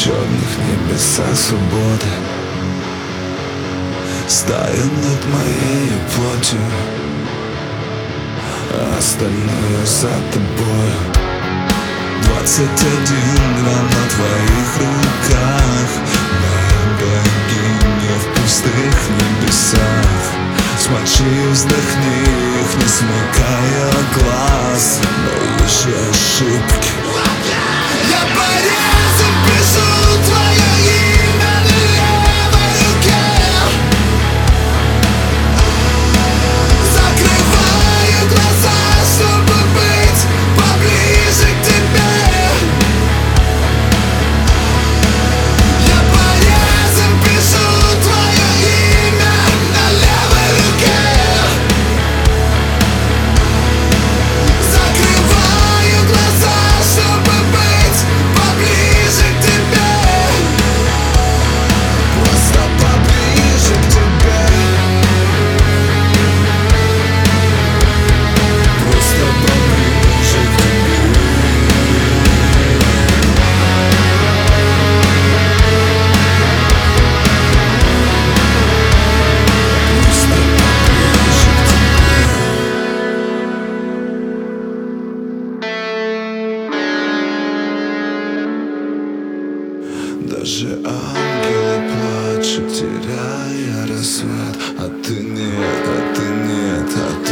черных небесах свободы стою над моей плотью, а остальное за тобой. 21 грамм на твоих руках, моя богиня в пустых небесах. Смочи, вздохни их, не смыкая глаз. Мои же ошибки. Я порезом пишу твое имя на левой руке. Закрываю глаза, чтобы быть поближе к тебе. Я порезом пишу твое имя на левой руке. Закрываю глаза, чтобы быть поближе к тебе. Просто поближе к тебе. Просто поближе к тебе. Просто поближе к тебе. Даже ангелы плачут, теряя рассвет. А ты нет, а ты нет, а